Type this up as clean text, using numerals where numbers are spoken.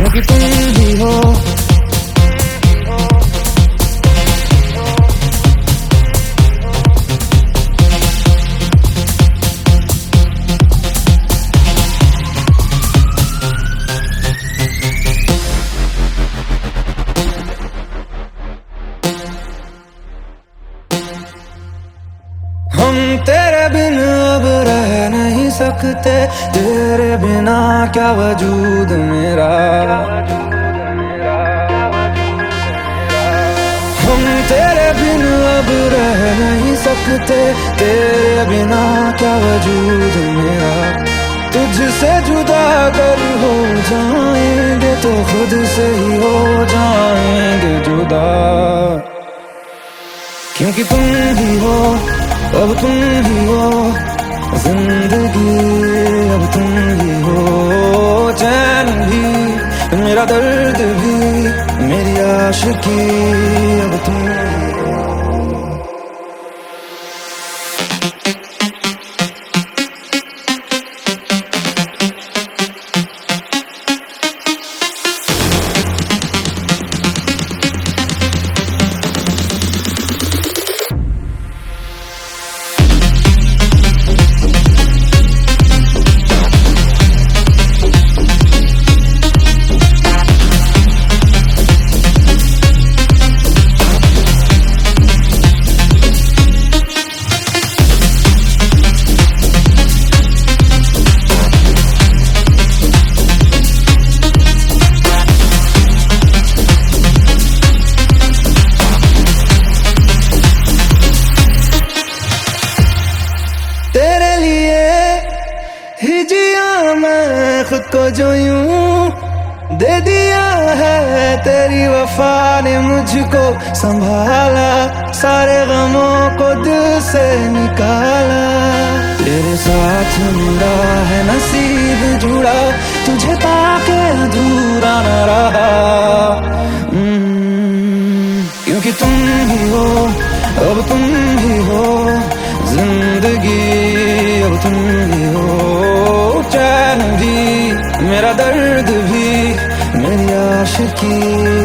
क्योंकि तुम ही हो। हम तेरे बिन अब रह नहीं सकते, तेरे बिना क्या वजूद मेरा। हम तेरे बिन अब रह नहीं सकते, तेरे बिना क्या वजूद मेरा। तुझसे जुदा अगर हो जाएंगे तो खुद से ही हो जाएंगे जुदा। क्योंकि तुम ही हो, अब तुम ही हो जिंदगी, अब तुम ही हो चैन भी, मेरा दर्द भी, मेरी आशिकी, अब तुम ही हो। ही जिया मैं खुद को जो यूं दे दिया है, तेरी वफा ने मुझको संभाला, सारे गमों को दिल से निकाला। तेरे साथ मेरा है नसीब जुड़ा, तुझे पाके अधूरा न रहा। क्योंकि तुम ही हो, अब तुम ही हो जिंदगी, अब तुम ही हो चैन भी, मेरा दर्द भी, मेरी आशिकी।